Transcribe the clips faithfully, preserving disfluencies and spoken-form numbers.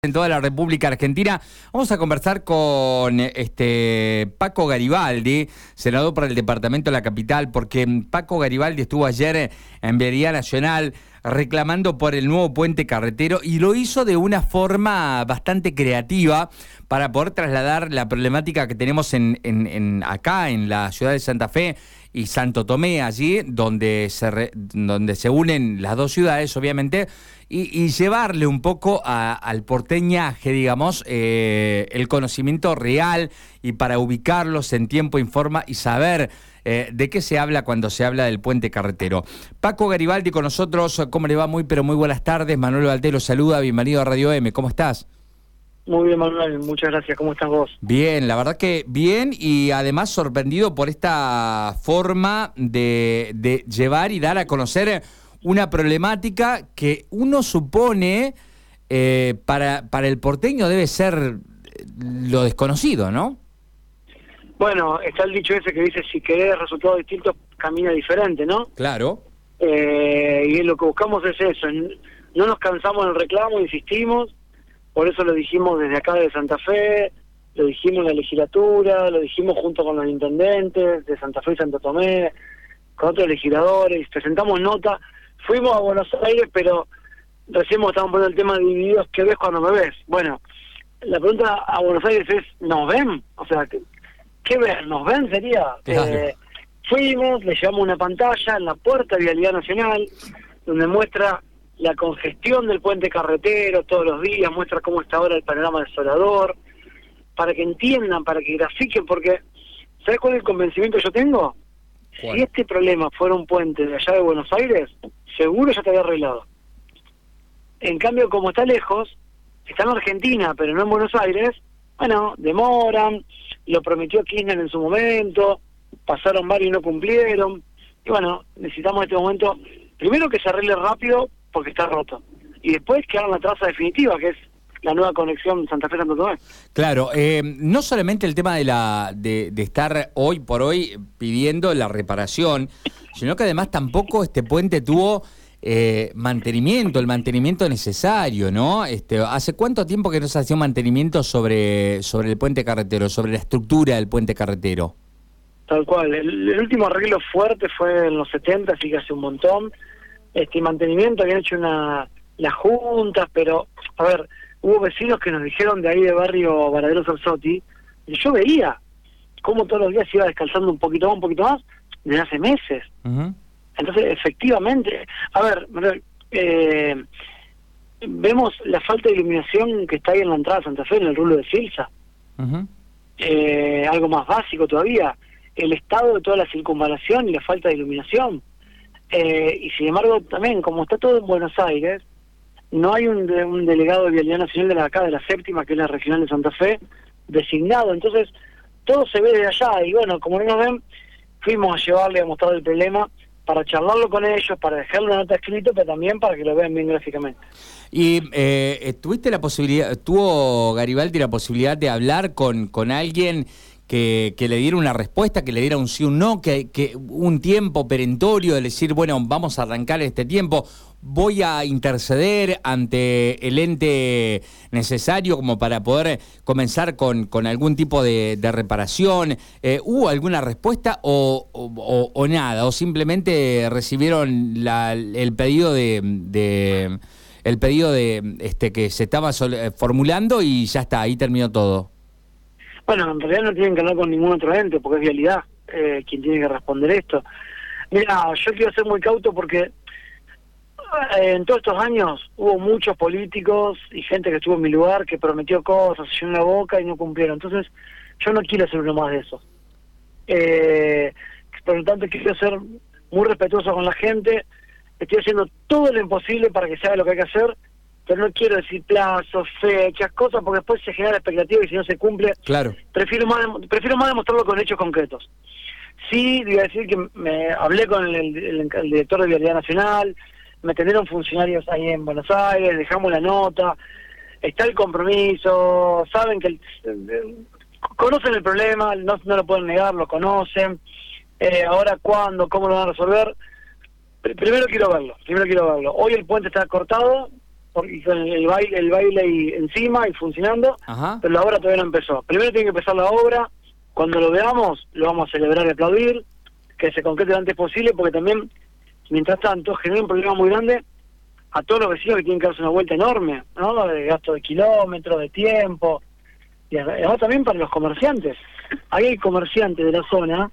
En toda la República Argentina. Vamos a conversar con este Paco Garibaldi, senador por el departamento de la capital, porque Paco Garibaldi estuvo ayer en Vialidad Nacional reclamando por el nuevo puente carretero y lo hizo de una forma bastante creativa para poder trasladar la problemática que tenemos en, en, en acá en la ciudad de Santa Fe y Santo Tomé, allí donde se re, donde se unen las dos ciudades, obviamente, y, y llevarle un poco a, al porteñaje, digamos, eh, el conocimiento real y para ubicarlos en tiempo y forma y saber eh, de qué se habla cuando se habla del puente carretero. Paco Garibaldi con nosotros, ¿cómo le va? Muy, pero muy buenas tardes. Manuel Valtero saluda, bienvenido a Radio M, ¿cómo estás? Muy bien, Manuel, muchas gracias. ¿Cómo estás vos? Bien, la verdad que bien y además sorprendido por esta forma de, de llevar y dar a conocer una problemática que uno supone eh, para, para el porteño debe ser lo desconocido, ¿no? Bueno, está el dicho ese que dice, si querés resultados distintos, camina diferente, ¿no? Claro. Eh, y lo que buscamos es eso, no nos cansamos del reclamo, insistimos. Por eso lo dijimos desde acá de Santa Fe, lo dijimos en la legislatura, lo dijimos junto con los intendentes de Santa Fe y Santo Tomé, con otros legisladores, presentamos nota, fuimos a Buenos Aires, pero recién estábamos poniendo el tema de divididos, ¿qué ves cuando me ves? Bueno, la pregunta a Buenos Aires es, ¿nos ven? O sea, ¿qué, qué ven? ¿Nos ven sería? Claro. Eh, fuimos, le llevamos una pantalla en la puerta de Vialidad Nacional, donde muestra la congestión del puente carretero todos los días, muestra cómo está ahora el panorama desolador, para que entiendan, para que grafiquen, porque ¿sabes cuál es el convencimiento que yo tengo? ¿Cuál? Si este problema fuera un puente de allá de Buenos Aires, seguro ya te había arreglado. En cambio, como está lejos, está en Argentina, pero no en Buenos Aires, bueno, demoran, lo prometió Kirchner en su momento, pasaron varios y no cumplieron, y bueno, necesitamos en este momento, primero que se arregle rápido, porque está roto. Y después que hagan la traza definitiva, que es la nueva conexión Santa Fe-Santo Tomé. Claro, eh, no solamente el tema de la de, de estar hoy por hoy pidiendo la reparación, sino que además tampoco este puente tuvo eh, mantenimiento, el mantenimiento necesario, ¿no? Este, ¿hace cuánto tiempo que no se hacía un mantenimiento sobre, sobre el puente carretero, sobre la estructura del puente carretero? Tal cual. El, el último arreglo fuerte fue en los setenta, así que hace un montón. Este mantenimiento, habían hecho una las juntas, pero, a ver, hubo vecinos que nos dijeron de ahí de barrio Varadero Sarsotti, y yo veía cómo todos los días se iba descalzando un poquito más, un poquito más, desde hace meses. Uh-huh. Entonces, efectivamente, a ver, eh, vemos la falta de iluminación que está ahí en la entrada de Santa Fe, en el rulo de Filsa. Uh-huh. Eh, algo más básico todavía, el estado de toda la circunvalación y la falta de iluminación. Eh, y sin embargo, también, como está todo en Buenos Aires, no hay un, de, un delegado de Vialidad Nacional de la acá, de la séptima, que es la regional de Santa Fe, designado. Entonces, todo se ve desde allá. Y bueno, como no nos ven, fuimos a llevarle a mostrar el problema para charlarlo con ellos, para dejarle una nota escrita, pero también para que lo vean bien gráficamente. Y eh, tuviste la posibilidad, tuvo Garibaldi la posibilidad de hablar con, con alguien Que, que le diera una respuesta, que le diera un sí o un no, que, que un tiempo perentorio de decir, bueno, vamos a arrancar este tiempo, voy a interceder ante el ente necesario como para poder comenzar con, con algún tipo de, de reparación. Eh, ¿Hubo alguna respuesta o, o, o nada? ¿O simplemente recibieron la, el pedido de... de el pedido de este que se estaba sol, formulando y ya está, ahí terminó todo? Bueno, en realidad no tienen que hablar con ningún otro ente, porque es Vialidad eh, quien tiene que responder esto. Mira, yo quiero ser muy cauto porque eh, en todos estos años hubo muchos políticos y gente que estuvo en mi lugar que prometió cosas, se llenó la boca y no cumplieron. Entonces, yo no quiero ser uno más de esos. Eh, por lo tanto, quiero ser muy respetuoso con la gente. Estoy haciendo todo lo imposible para que se haga lo que hay que hacer, pero no quiero decir plazos, fechas, cosas, porque después se genera expectativa y si no se cumple, claro. prefiero más prefiero más demostrarlo con hechos concretos. Sí, voy a decir que me hablé con el, el, el director de Vialidad Nacional, me atendieron funcionarios ahí en Buenos Aires, dejamos la nota, está el compromiso, saben que el, el, conocen el problema, no, no lo pueden negar, lo conocen, eh, ahora cuándo, cómo lo van a resolver. Primero quiero verlo, primero quiero verlo. Hoy el puente está cortado, por- y con el baile, el baile y encima y funcionando, Ajá. pero la obra todavía no empezó. Primero tiene que empezar la obra, cuando lo veamos lo vamos a celebrar y aplaudir, que se concrete lo antes posible, porque también, mientras tanto, genera un problema muy grande a todos los vecinos que tienen que darse una vuelta enorme, ¿no? De gasto de kilómetros, de tiempo, y además también para los comerciantes. Ahí hay comerciantes de la zona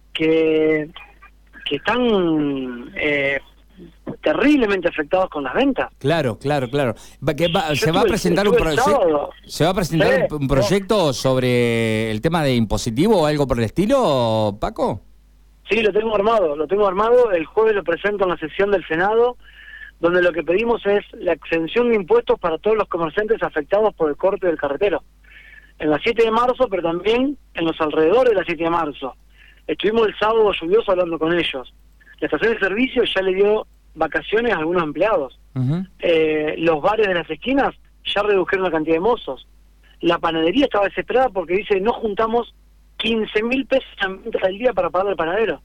que, que están eh, terriblemente afectados con las ventas. Claro, claro, claro. Va- que va- Yo se va a estuve- presentar un estuve el proyecto, sábado. se va a presentar Sí, un, un proyecto sobre el tema de impositivo o algo por el estilo, Paco. Sí, lo tengo armado, lo tengo armado. El jueves lo presento en la sesión del Senado, donde lo que pedimos es la exención de impuestos para todos los comerciantes afectados por el corte del carretero. En la siete de marzo, pero también en los alrededores de la siete de marzo. Estuvimos el sábado lluvioso hablando con ellos. La estación de servicio ya le dio vacaciones a algunos empleados. Ujú. Eh, los bares de las esquinas ya redujeron la cantidad de mozos. La panadería estaba desesperada porque dice, no juntamos quince mil pesos en venta al día para pagarle al panadero.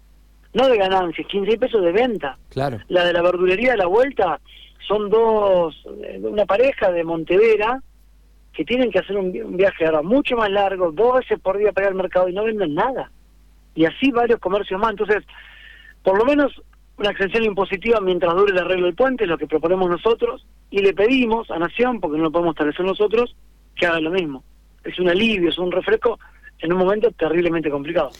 No de ganancias, quince mil pesos de venta. Claro. La de la verdulería de la vuelta son dos, eh, una pareja de Montevera que tienen que hacer un, vi- un viaje ahora mucho más largo, dos veces por día para ir al mercado y no venden nada. Y así varios comercios más. Entonces, por lo menos una exención impositiva mientras dure el arreglo del puente, es lo que proponemos nosotros, y le pedimos a Nación, porque no lo podemos establecer nosotros, que haga lo mismo. Es un alivio, es un refresco en un momento terriblemente complicado.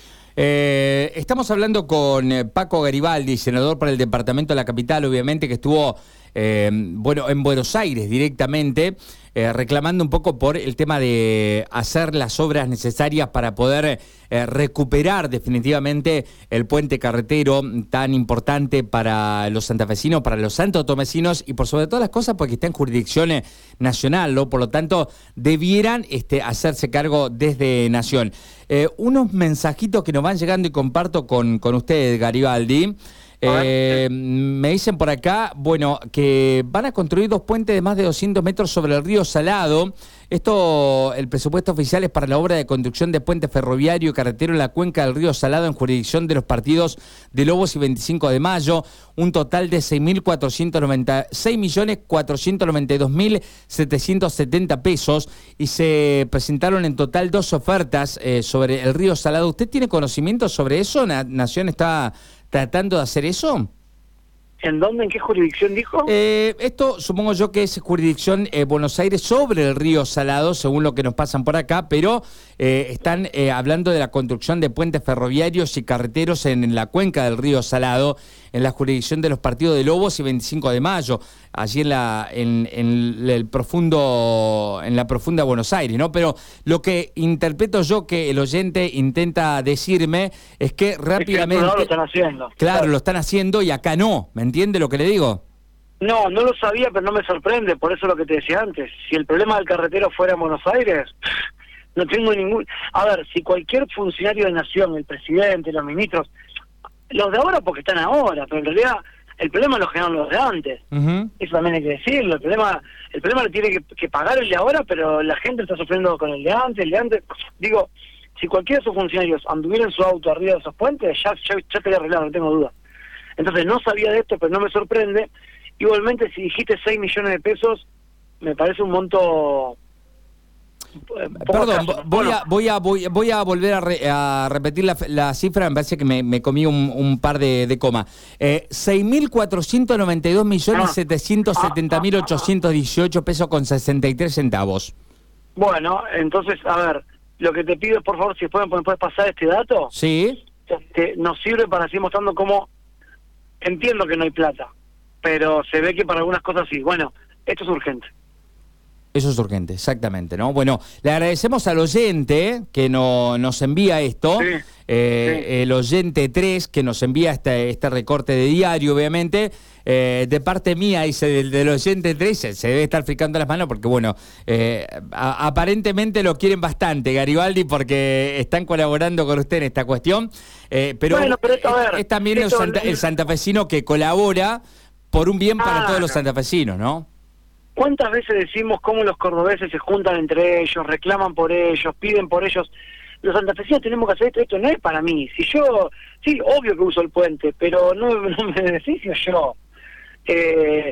Eh, estamos hablando con eh, Paco Garibaldi, senador para el departamento de la capital, obviamente, que estuvo eh, bueno, en Buenos Aires directamente, eh, reclamando un poco por el tema de hacer las obras necesarias para poder eh, recuperar definitivamente el puente carretero tan importante para los santafesinos, para los santotomecinos y por sobre todas las cosas porque está en jurisdicción eh, nacional, ¿no? Por lo tanto, debieran este, hacerse cargo desde Nación. Eh, unos mensajitos que nos van llegando y comparto con, con usted, Garibaldi. Eh, me dicen por acá, bueno, que van a construir dos puentes de más de doscientos metros sobre el río Salado. Esto, el presupuesto oficial es para la obra de construcción de puente ferroviario y carretero en la cuenca del río Salado en jurisdicción de los partidos de Lobos y veinticinco de mayo. Un total de seis millones cuatrocientos noventa y dos mil setecientos setenta pesos y se presentaron en total dos ofertas eh, sobre el río Salado. ¿Usted tiene conocimiento sobre eso? ¿Na- Nación está tratando de hacer eso? ¿En dónde? ¿En qué jurisdicción dijo? Eh, esto supongo yo que es jurisdicción eh, Buenos Aires sobre el río Salado, según lo que nos pasan por acá, pero eh, están eh, hablando de la construcción de puentes ferroviarios y carreteros en, en la cuenca del río Salado, en la jurisdicción de los partidos de Lobos y veinticinco de mayo, allí en la en, en el profundo en la profunda Buenos Aires, ¿no? Pero lo que interpreto yo que el oyente intenta decirme es que rápidamente Es que lo están haciendo. claro, lo están haciendo y acá no, ¿me entiende lo que le digo? No, no lo sabía, pero no me sorprende, por eso lo que te decía antes. Si el problema del carretero fuera en Buenos Aires, no tengo ningún... A ver, si cualquier funcionario de Nación, el presidente, los ministros, los de ahora porque están ahora, pero en realidad el problema lo generan los de antes. Uh-huh. Eso también hay que decirlo. El problema el problema lo tiene que, que pagar el de ahora, pero la gente está sufriendo con el de antes, el de antes. Digo, si cualquiera de esos funcionarios anduviera en su auto arriba de esos puentes, ya, ya, ya estaría arreglado, no tengo duda. Entonces no sabía de esto, pero no me sorprende. Igualmente, si dijiste seis millones de pesos, me parece un monto... eh, poco Perdón, escaso. voy Bueno, a, voy a, voy, voy a volver a, re- a repetir la, la cifra, me parece que me, me comí un, un par de, de coma. Eh, seis mil cuatrocientos noventa y dos millones setecientos setenta mil ochocientos dieciocho pesos con sesenta y tres centavos. bueno, entonces, a ver, lo que te pido es, por favor, si después me puedes pasar este dato, ¿Sí? este, nos sirve para seguir mostrando cómo... Entiendo que no hay plata, pero se ve que para algunas cosas sí. Bueno, esto es urgente. Eso es urgente, exactamente, ¿no? Bueno, le agradecemos al oyente que no, nos envía esto, Sí, eh, sí. el oyente tres que nos envía este, este recorte de diario, obviamente, eh, de parte mía, dice, del, del oyente tres, se, se debe estar fricando las manos porque, bueno, eh, a, aparentemente lo quieren bastante, Garibaldi, porque están colaborando con usted en esta cuestión, eh, pero, Bueno, pero esto, a es, ver, es también el, esto- santa- el santafesino que colabora por un bien para Ah, todos los no. santafesinos, ¿no? ¿Cuántas veces decimos cómo los cordobeses se juntan entre ellos, reclaman por ellos, piden por ellos? Los santafesinos tenemos que hacer esto, esto no es para mí. Si yo, sí, obvio que uso el puente, pero no, no me beneficio yo. Eh,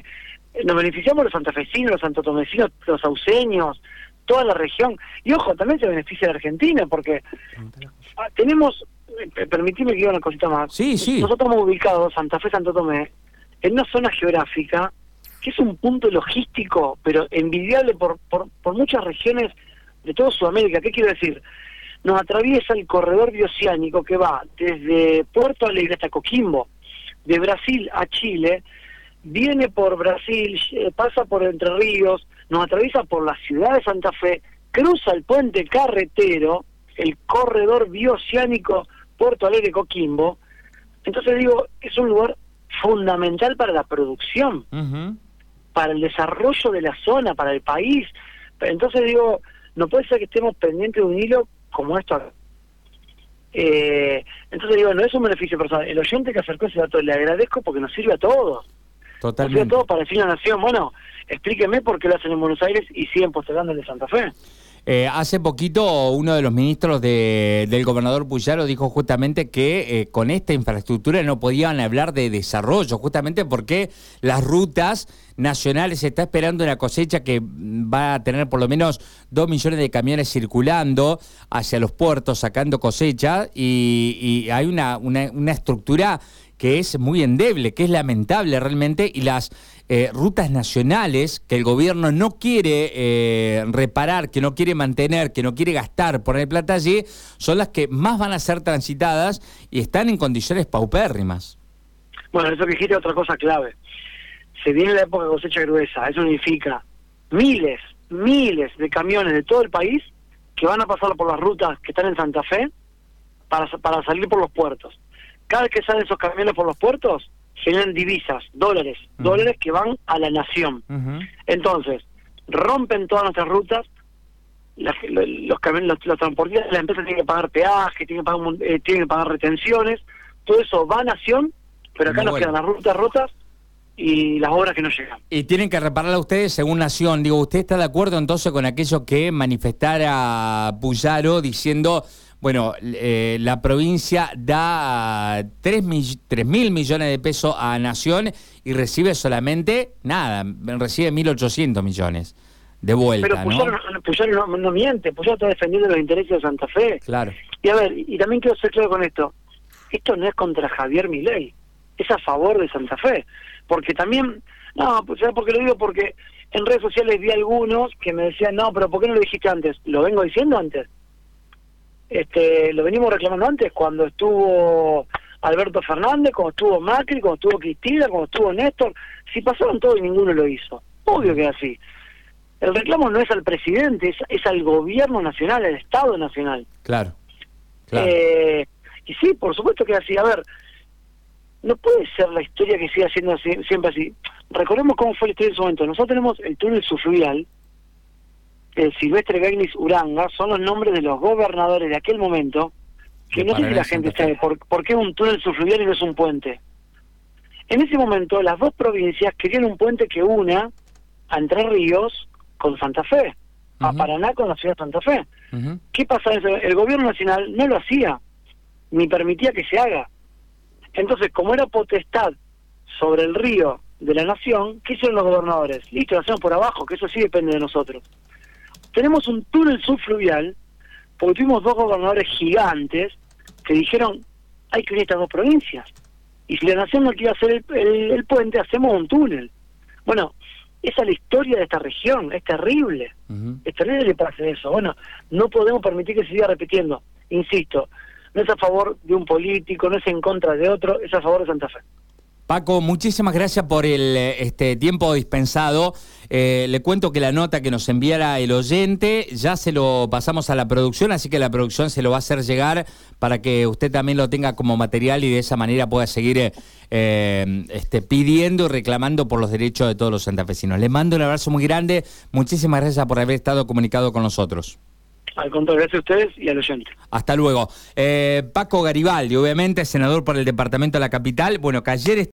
nos beneficiamos los santafesinos, los santotomecinos, los sauceños, toda la región. Y ojo, también se beneficia la Argentina, porque ah, tenemos, eh, permitime que diga una cosita más. Sí, sí. Nosotros estamos ubicados, Santa Fe, Santo Tomé, en una zona geográfica que es un punto logístico, pero envidiable por, por, por muchas regiones de toda Sudamérica. ¿Qué quiero decir? Nos atraviesa el corredor bioceánico que va desde Puerto Alegre hasta Coquimbo, de Brasil a Chile, viene por Brasil, pasa por Entre Ríos, nos atraviesa por la ciudad de Santa Fe, cruza el puente carretero, el corredor bioceánico Puerto Alegre-Coquimbo. Entonces digo, es un lugar fundamental para la producción, uh-huh. para el desarrollo de la zona, para el país. Entonces digo, no puede ser que estemos pendientes de un hilo como esto acá. Eh, entonces digo, no es un beneficio personal. El oyente que acercó ese dato le agradezco porque nos sirve a todos. Totalmente. Nos sirve a todos para decir a la nación, bueno, explíqueme por qué lo hacen en Buenos Aires y siguen postergando el de Santa Fe. Eh, hace poquito uno de los ministros de, del gobernador Puyaro dijo justamente que eh, con esta infraestructura no podían hablar de desarrollo, justamente porque las rutas nacionales, se está esperando una cosecha que va a tener por lo menos dos millones de camiones circulando hacia los puertos sacando cosecha y, y hay una, una, una estructura que es muy endeble, que es lamentable realmente, y las eh, rutas nacionales que el gobierno no quiere eh, reparar, que no quiere mantener, que no quiere gastar, poner plata allí, son las que más van a ser transitadas y están en condiciones paupérrimas. Bueno, eso que dijiste es otra cosa clave. Se viene la época de cosecha gruesa, eso significa miles, miles de camiones de todo el país que van a pasar por las rutas que están en Santa Fe para, para salir por los puertos. Cada vez que salen esos camiones por los puertos, generan divisas, dólares, uh-huh. dólares que van a la nación. Uh-huh. Entonces, rompen todas nuestras rutas, las, los, los, camiones, los, los transportistas, las empresas tienen que pagar peaje, tienen que pagar, eh, tienen que pagar retenciones, todo eso va a nación, pero acá Muy nos bueno. quedan las rutas rotas y las obras que no llegan. Y tienen que repararla ustedes según Nación. Digo, ¿usted está de acuerdo entonces con aquello que manifestara Puyaro diciendo... Bueno, eh, la provincia da tres mil millones de pesos a Nación y recibe solamente, nada, recibe mil ochocientos millones de vuelta, Pero Puyaro, ¿no? Puyaro no, no miente, Puyaro está defendiendo los intereses de Santa Fe. Claro. Y a ver, y también quiero ser claro con esto, esto no es contra Javier Milei, es a favor de Santa Fe, porque también, no, pues ¿sabes por qué lo digo? Porque en redes sociales vi algunos que me decían, no, pero ¿por qué no lo dijiste antes? Lo vengo diciendo antes. Este, lo venimos reclamando antes, cuando estuvo Alberto Fernández, cuando estuvo Macri, cuando estuvo Cristina, cuando estuvo Néstor. Si pasaron todos y ninguno lo hizo. Obvio que es así. El reclamo no es al presidente, es, es al gobierno nacional, al Estado nacional. Claro, claro. Eh, y sí, por supuesto que es así. A ver, no puede ser la historia que siga siendo así, siempre así. Recordemos cómo fue la historia en su momento. Nosotros tenemos el túnel subfluvial, el Silvestre Gagnis Uranga, son los nombres de los gobernadores de aquel momento, que no sé si la gente sabe por, por qué es un túnel subfluvial y no es un puente. En ese momento, las dos provincias querían un puente que una a Entre Ríos con Santa Fe, uh-huh. a Paraná con la ciudad de Santa Fe. Uh-huh. ¿Qué pasa? El gobierno nacional no lo hacía, ni permitía que se haga. Entonces, como era potestad sobre el río de la nación, ¿qué hicieron los gobernadores? Listo, lo hacemos por abajo, que eso sí depende de nosotros. Tenemos un túnel subfluvial, porque tuvimos dos gobernadores gigantes que dijeron, hay que unir estas dos provincias. Y si la nación no quiere hacer el, el, el puente, hacemos un túnel. Bueno, esa es la historia de esta región, es terrible. Uh-huh. Es terrible que pase eso. Bueno, no podemos permitir que se siga repitiendo. Insisto, no es a favor de un político, no es en contra de otro, es a favor de Santa Fe. Paco, muchísimas gracias por el este tiempo dispensado. Eh, le cuento que la nota que nos enviara el oyente ya se lo pasamos a la producción, así que la producción se lo va a hacer llegar para que usted también lo tenga como material y de esa manera pueda seguir eh, este, pidiendo y reclamando por los derechos de todos los santafesinos. Le mando un abrazo muy grande. Muchísimas gracias por haber estado comunicado con nosotros. Al contrario, gracias a ustedes y al oyente. Hasta luego. Eh, Paco Garibaldi, obviamente, senador por el departamento de la capital. Bueno, que ayer